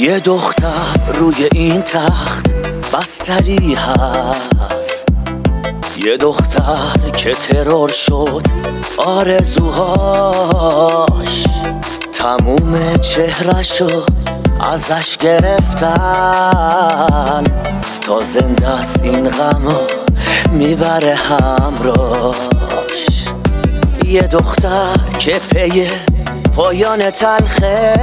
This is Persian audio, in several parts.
یه دختر روی این تخت بستری هست، یه دختر که ترور شد آرزوهاش، تموم چهرشو ازش گرفتن، تا زنده است این غمو میبره همراش. یه دختر که پی پایان تلخه،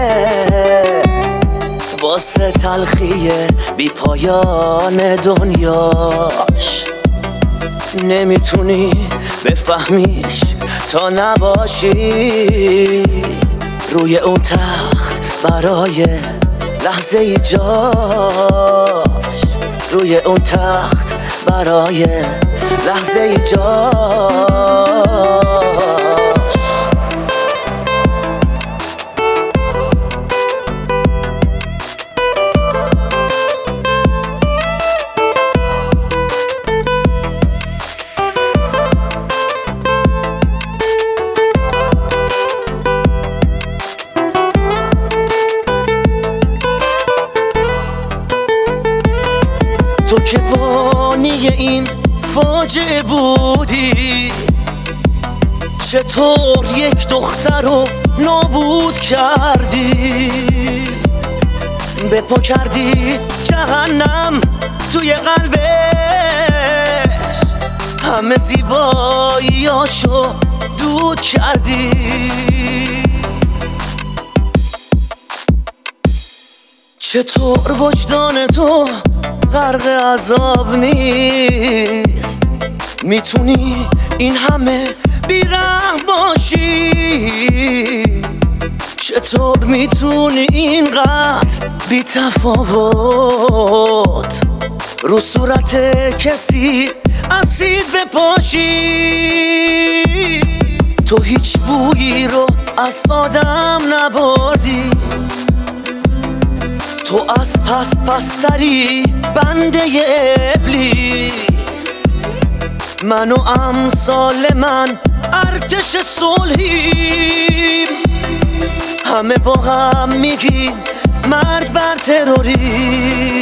واسه تلخی بی پایان دنیاش، نمیتونی بفهمیش تا نباشی روی اون تخت برای لحظه ای جاش، روی اون تخت برای لحظه ای جاش. تو که بانی این فاجعه بودی، چطور یک دختر رو نابود کردی؟ به پا کردی جهنم توی قلبش، همه زیباییاشو دود کردی. چطور وجدان تو غرق عذاب نیست؟ میتونی این همه بیرحم باشی؟ چطور میتونی اینقدر بی تفاوت رو صورت کسی اسید بپاشی؟ تو هیچ بویی رو از آدم نبردی، تو از پستری بنده ابلیس. من و امثال من ارتش صلحیم، همه با هم میگیم مرگ بر تروریسم.